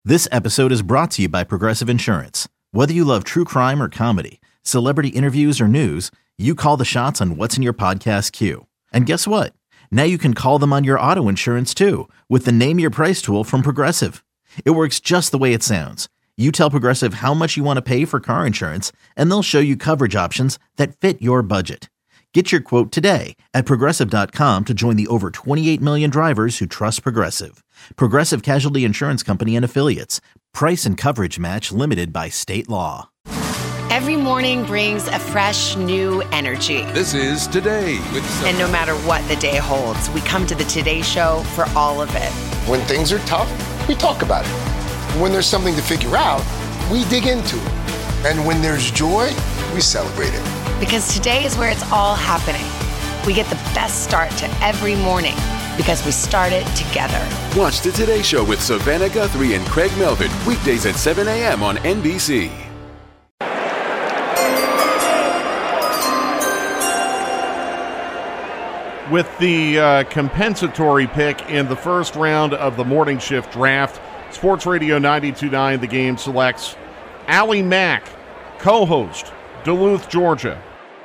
This episode is brought to you by Progressive Insurance. Whether you love true crime or comedy, celebrity interviews or news, you call the shots on what's in your podcast queue. And guess what? Now you can call them on your auto insurance too with the Name Your Price tool from Progressive. It works just the way it sounds. You tell Progressive how much you want to pay for car insurance, and they'll show you coverage options that fit your budget. Get your quote today at Progressive.com to join the over 28 million drivers who trust Progressive. Progressive Casualty Insurance Company and Affiliates. Price and coverage match limited by state law. Every morning brings a fresh, new energy. This is Today with Sophie. And no matter what the day holds, we come to the Today Show for all of it. When things are tough, we talk about it. When there's something to figure out, we dig into it. And when there's joy, we celebrate it. Because today is where it's all happening. We get the best start to every morning because we start it together. Watch the Today Show with Savannah Guthrie and Craig Melvin, weekdays at 7 a.m. on NBC. With the compensatory pick in the first round of the morning shift draft, Sports Radio 92.9 The Game selects Allie Mack, co-host, Duluth, Georgia.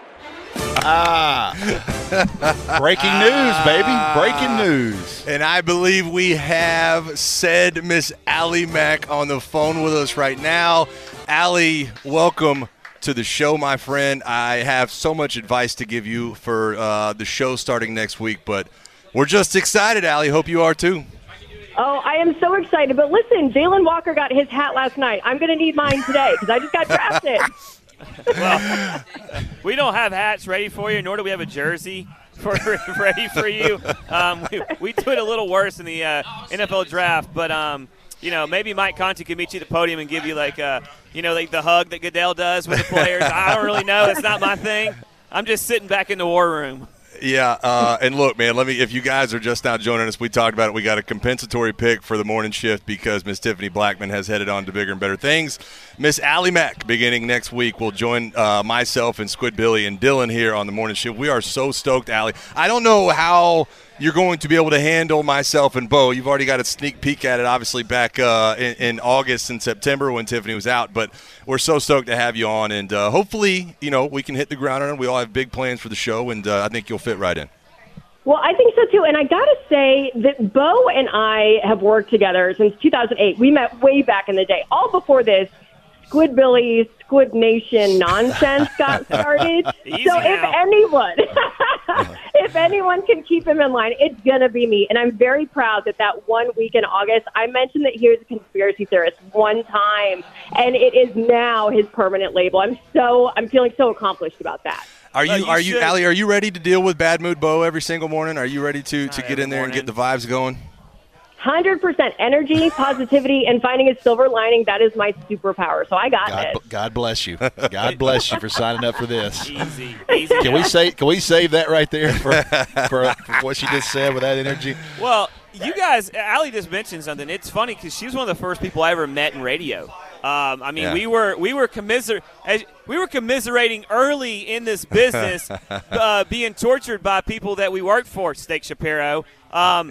Breaking news, baby. Breaking news. And I believe we have said Miss Allie Mack on the phone with us right now. Allie, welcome to the show, my friend. I have so much advice to give you for the show starting next week, but we're just excited, Allie. Hope you are too. Oh, I am so excited. But listen, Jalen Walker got his hat last night. I'm going to need mine today because I just got drafted. Well, we don't have hats ready for you, nor do we have a jersey ready for you. We do it a little worse in the NFL draft, but maybe Mike Conti can meet you at the podium and give you like the hug that Goodell does with the players. I don't really know. It's not my thing. I'm just sitting back in the war room. Yeah, and look, man, if you guys are just now joining us, we talked about it. We got a compensatory pick for the morning shift because Miss Tiffany Blackman has headed on to bigger and better things. Miss Allie Mack, beginning next week, will join myself and Squid Billy and Dylan here on the morning shift. We are so stoked, Allie. I don't know how you're going to be able to handle myself and Bo. You've already got a sneak peek at it, obviously, back in August and September when Tiffany was out. But we're so stoked to have you on. And hopefully, we can hit the ground running. We all have big plans for the show, and I think you'll fit right in. Well, I think so, too. And I got to say that Bo and I have worked together since 2008. We met way back in the day, all before this Squid Billy, Squid Nation nonsense got started. So if anyone can keep him in line, it's going to be me. And I'm very proud that 1 week in August, I mentioned that he was a conspiracy theorist one time, and it is now his permanent label. I'm feeling so accomplished about that. Are you, Allie, are you ready to deal with Bad Mood Bo every single morning? Are you ready to get in there and get the vibes going? 100% energy, positivity, and finding a silver lining. That is my superpower. So I got it. God bless you. God bless you for signing up for this. Easy. Can we save that right there for what she just said with that energy? Well, you guys, Allie just mentioned something. It's funny because she was one of the first people I ever met in radio. We were commiserating early in this business, being tortured by people that we worked for, Steak Shapiro. I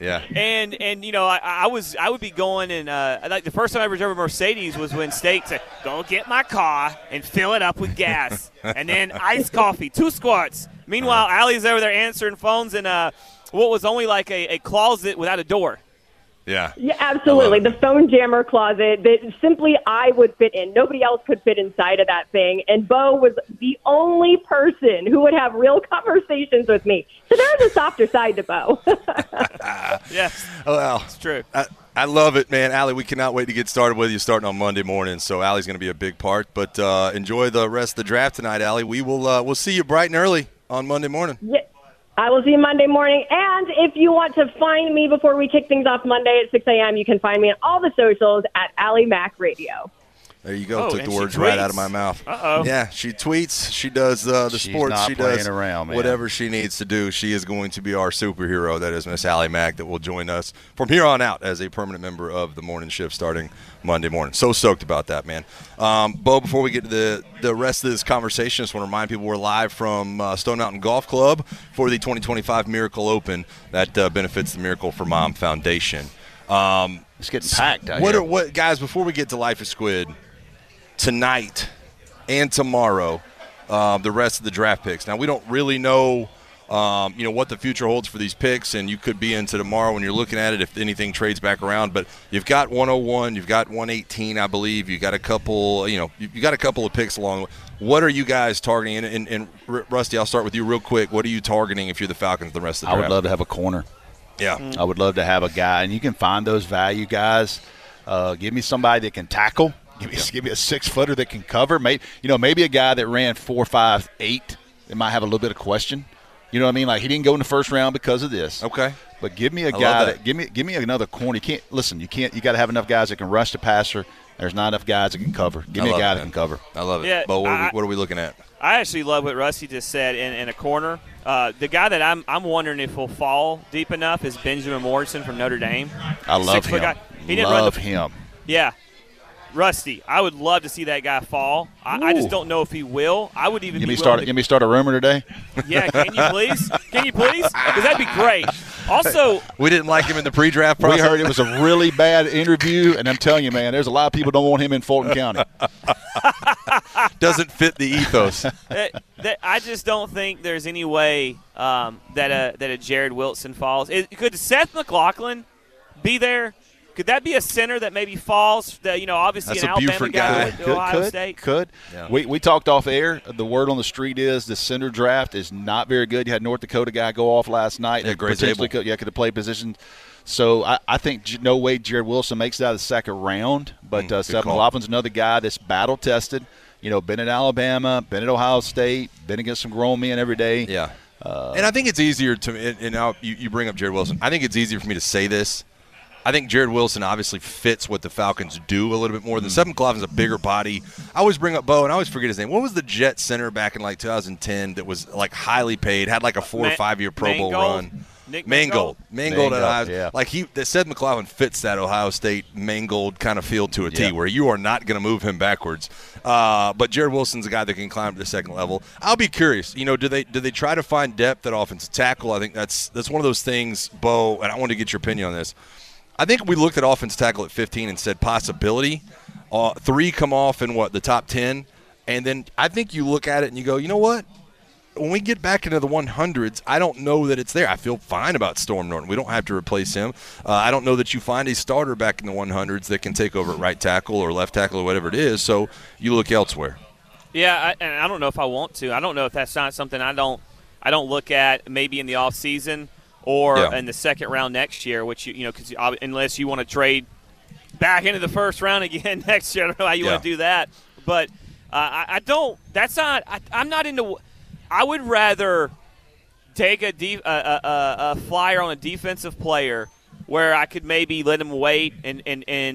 would be going and like the first time I ever drove a Mercedes was when Steak said, "Go get my car and fill it up with gas, and then iced coffee, 2 squats." Meanwhile, Allie's over there answering phones in what was only like a closet without a door. Yeah. Yeah, absolutely. The phone jammer closet that simply I would fit in. Nobody else could fit inside of that thing. And Bo was the only person who would have real conversations with me. So there's a softer side to Bo. Yes. Well, it's true. I love it, man. Allie, we cannot wait to get started with you starting on Monday morning. So Allie's going to be a big part. But enjoy the rest of the draft tonight, Allie. We'll see you bright and early on Monday morning. Yeah. I will see you Monday morning. And if you want to find me before we kick things off Monday at 6 a.m., you can find me on all the socials at Allie Mack Radio. There you go. Took the words right out of my mouth. Uh-oh. Yeah, she tweets. She does the sports. She does around, man. Whatever she needs to do. She is going to be our superhero. That is Miss Allie Mack that will join us from here on out as a permanent member of the morning shift starting Monday morning. So stoked about that, man. Bo, before we get to the rest of this conversation, I just want to remind people we're live from Stone Mountain Golf Club for the 2025 Miracle Open that benefits the Miracle for Mom Foundation. It's getting packed out What here. what guys? Before we get to Life of Squid, tonight and tomorrow, the rest of the draft picks. Now we don't really know, what the future holds for these picks, and you could be into tomorrow when you're looking at it if anything trades back around. But you've got 101, you've got 118, I believe. You got a couple, you got a couple of picks along. What are you guys targeting? And Rusty, I'll start with you real quick. What are you targeting if you're the Falcons the rest of the draft? I would love to have a corner. Yeah. I would love to have a guy, and you can find those value guys. Give me somebody that can tackle. Give me a 6-footer that can cover. Maybe a guy that ran 4.58 that might have a little bit of question. You know what I mean? Like, he didn't go in the first round because of this. Okay. But give me a guy that give me another corner. You got to have enough guys that can rush the passer. There's not enough guys that can cover. Give me a guy that can cover. I love it. Yeah, Bo, what are we looking at? I actually love what Rusty just said in a corner. The guy that I'm wondering if will fall deep enough is Benjamin Morrison from Notre Dame. I love him. Guy. He didn't love him. Yeah. Rusty, I would love to see that guy fall. I just don't know if he will. I would even Give me start a rumor today. Yeah, can you please? Because that'd be great. Also, we didn't like him in the pre-draft process. We heard it was a really bad interview, and I'm telling you, man, there's a lot of people don't want him in Fulton County. Doesn't fit the ethos. I just don't think there's any way that a Jared Wilson falls. Could Seth McLaughlin be there? Could that be a center that maybe falls? Obviously That's an a Alabama Buford guy guy. to Ohio State. Could. Yeah. We talked off air. The word on the street is the center draft is not very good. You had North Dakota guy go off last night. Yeah, potentially could have played position. So I think no way Jared Wilson makes it out of the second round. But Seth McLaughlin's another guy that's battle tested. Been at Alabama, been at Ohio State, been against some grown men every day. Yeah. And I think it's easier and now you bring up Jared Wilson. I think it's easier for me to say this. I think Jared Wilson obviously fits what the Falcons do a little bit more than Seth McLaughlin's a bigger body. I always bring up Bo, and I always forget his name. What was the Jet center back in 2010 that was highly paid, had a 4 or 5 year Pro Bowl run? Nick Mangold. Mangold at Ohio. Yeah. Seth McLaughlin fits that Ohio State Mangold kind of feel to a T, where you are not going to move him backwards. But Jared Wilson's a guy that can climb to the second level. I'll be curious. Do they try to find depth at offensive tackle? I think that's one of those things, Bo, and I want to get your opinion on this. I think we looked at offensive tackle at 15 and said possibility. 3 come off in the top 10, and then I think you look at it and you go, you know what? When we get back into the 100s, I don't know that it's there. I feel fine about Storm Norton. We don't have to replace him. I don't know that you find a starter back in the 100s that can take over at right tackle or left tackle or whatever it is, so you look elsewhere. Yeah, and I don't know if I want to. I don't know if that's not something I don't look at maybe in the offseason or in the second round next year, which, because unless you want to trade back into the first round again next year, I don't know how you want to do that. But I don't – that's not – I'm not into – I would rather take a flyer on a defensive player where I could maybe let him wait and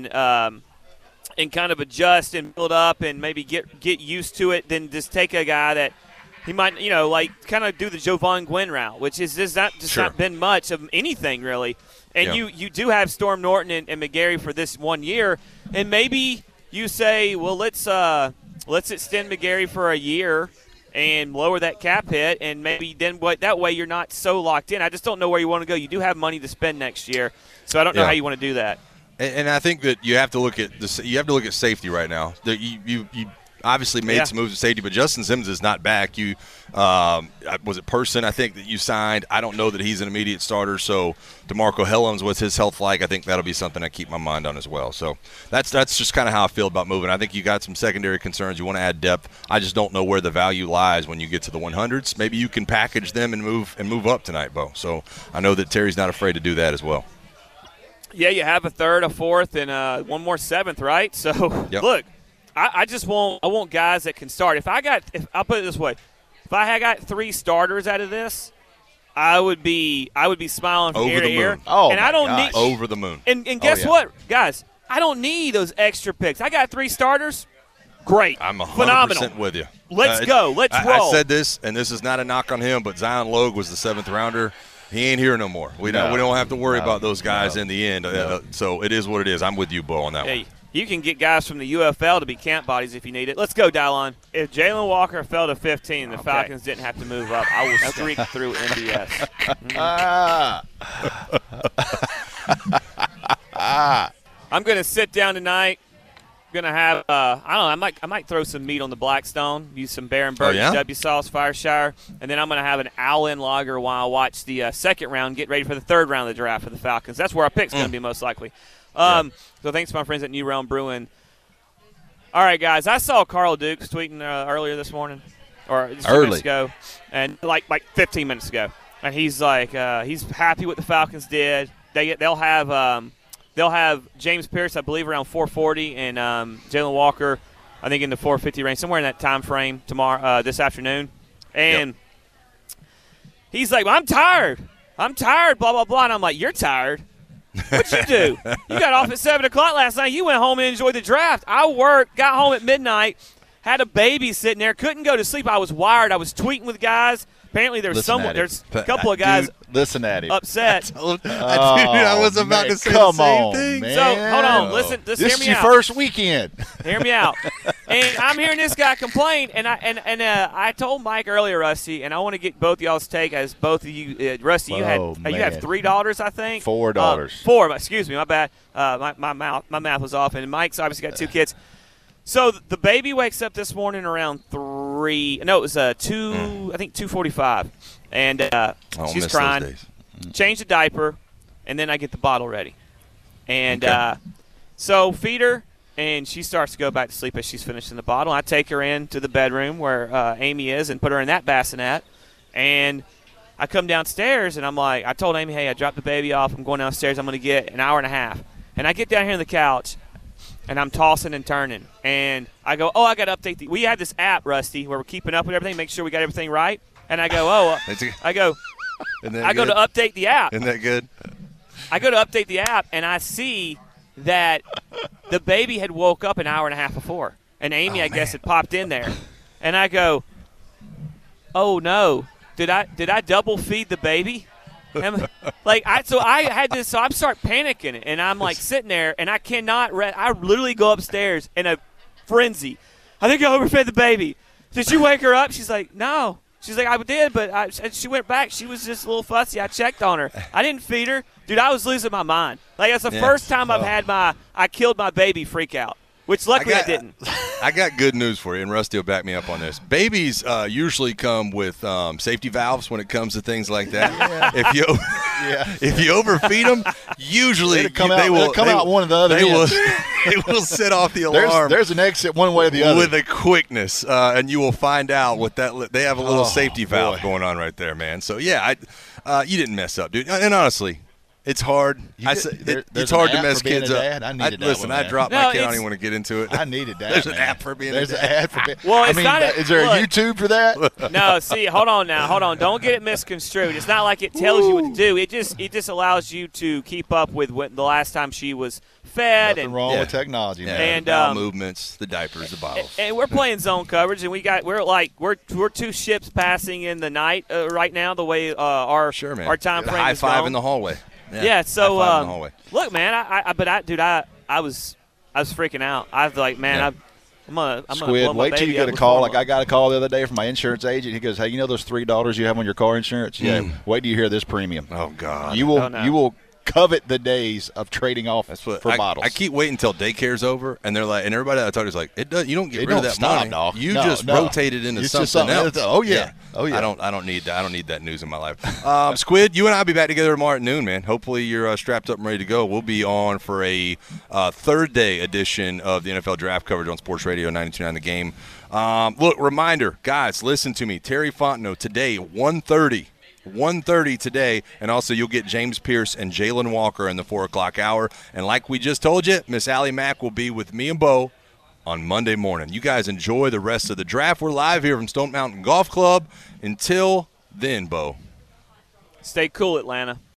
kind of adjust and build up and maybe get used to it than just take a guy that he might, kind of do the Jovan Gwynn route, which is just not been much of anything really. And you do have Storm Norton and McGarry for this 1 year, and maybe you say, well, let's extend McGarry for a year and lower that cap hit, and maybe then that way you're not so locked in. I just don't know where you want to go. You do have money to spend next year, so I don't know how you want to do that. And I think that you have to look at safety right now. You obviously made some moves at safety, but Justin Simmons is not back. You was it Person, I think, that you signed. I don't know that he's an immediate starter. So DeMarco Hellams, what's his health like? I think that'll be something I keep my mind on as well. So that's just kind of how I feel about moving. I think you got some secondary concerns. You want to add depth. I just don't know where the value lies when you get to the 100s. Maybe you can package them and move up tonight, Bo. So I know that Terry's not afraid to do that as well. Yeah, you have a third, a fourth, and one more seventh, right? So look. I want guys that can start. I'll put it this way, if I had got 3 starters out of this, I would be smiling from ear to ear. Oh, and I don't need over the moon. And guess what, guys? I don't need those extra picks. I got 3 starters. Great. I'm 100% phenomenal with you. Let's go. Let's roll. I said this, and this is not a knock on him, but Zion Logue was the 7th rounder. He ain't here no more. We don't have to worry about those guys in the end. So it is what it is. I'm with you, Bo, on that one. You can get guys from the UFL to be camp bodies if you need it. Let's go, Dylon. If Jalen Walker fell to 15, the Falcons didn't have to move up, I will streak through MBS. I'm going to sit down tonight. I'm going to have I don't know, I might throw some meat on the Blackstone, use some Baron Burton W sauce, Fireshire, and then I'm going to have an Allen lager while I watch the second round, get ready for the third round of the draft for the Falcons. That's where our pick's going to be most likely. So thanks to my friends at New Realm Brewing. All right, guys, I saw Carl Dukes tweeting earlier this morning, or just a few minutes ago, and like 15 minutes ago, and he's like he's happy what the Falcons did. They'll have James Pierce, I believe, around 440, and Jalen Walker, I think, in the 450 range, somewhere in that time frame this afternoon. And he's like, well, I'm tired, blah, blah, blah. And I'm like, you're tired? What'd you do? You got off at 7 o'clock last night. You went home and enjoyed the draft. I worked, got home at midnight, had a baby sitting there, couldn't go to sleep. I was wired. I was tweeting with guys. Apparently there's a couple of guys listen at him. upset. I was about to say the same thing. Man. So, hold on. Listen, this hear is me your out. first weekend. Hear me out. And I'm hearing this guy complain, and I told Mike earlier, Rusty, and I want to get both of y'all's take as both of you, Rusty, you have $3, I think. $4. $4. Excuse me, my bad. My math was off, and Mike's obviously got 2 kids. So the baby wakes up this morning around 3. No, it was 2. I think 2:45, and she's crying. Change the diaper, and then I get the bottle ready, and so feed her, and she starts to go back to sleep as she's finishing the bottle. I take her into the bedroom where Amy is and put her in that bassinet, and I come downstairs and I'm like, I told Amy, hey, I dropped the baby off. I'm going downstairs. I'm going to get an hour and a half, and I get down here on the couch. And I'm tossing and turning. And I go, I got to update we have this app, Rusty, where we're keeping up with everything, make sure we got everything right. And I go, I go to update the app. Isn't that good? I go to update the app, and I see that the baby had woke up an hour and a half before. And Amy, I guess, had popped in there. And I go, oh, no. Did I double feed the baby? So I'm start panicking, and I'm like sitting there, and I cannot rest. I literally go upstairs in a frenzy. I think I overfed the baby. Did you wake her up? She's like, no. She's like, I did, but she went back. She was just a little fussy. I checked on her. I didn't feed her. Dude, I was losing my mind. Like, that's the first time I've had I killed my baby freak out. Which luckily I didn't. I got good news for you, and Rusty will back me up on this. Babies usually come with safety valves when it comes to things like that. If you overfeed them, usually they will come out one of the other. They will set off the alarm. There's an exit one way or the other with a quickness, and you will find out what that. They have a little safety valve going on right there, man. So you didn't mess up, dude. And honestly. It's hard. It's hard to mess kids up. I dropped my kid. I don't even want to get into it. I needed that. There's an app for being a dad. There's an ad for being. Well, is there a YouTube for that? No. See, hold on. Don't get it misconstrued. It's not like it tells you what to do. It just allows you to keep up with the last time she was fed. Nothing wrong with technology, man. And movements, the diapers, the bottles. And we're playing zone coverage, and we're 2 ships passing in the night right now. The way our time frame high is five going. in the hallway. Yeah, so look, man, I was freaking out. I was like, man, I'm gonna blow my wait till you baby get a call. Like I got a call the other day from my insurance agent. He goes, hey, you know those $3 you have on your car insurance? Yeah. Wait till you hear this premium. Oh God. You will covet the days of trading off for bottles. I keep waiting until daycare's over, and they're like, and everybody that I talk to is like, you don't get rid of that money. Dog. You just rotate it into something else. Oh yeah. I don't need that. I don't need that news in my life. Squid, you and I will be back together tomorrow at noon, man. Hopefully you're strapped up and ready to go. We'll be on for a third day edition of the NFL Draft coverage on Sports Radio 92.9 The Game. Look, reminder, guys, listen to me. Terry Fontenot today, 1:30 today, and also you'll get James Pierce and Jalen Walker in the 4 o'clock hour. And like we just told you, Miss Allie Mack will be with me and Bo on Monday morning. You guys enjoy the rest of the draft. We're live here from Stone Mountain Golf Club. Until then, Bo. Stay cool, Atlanta.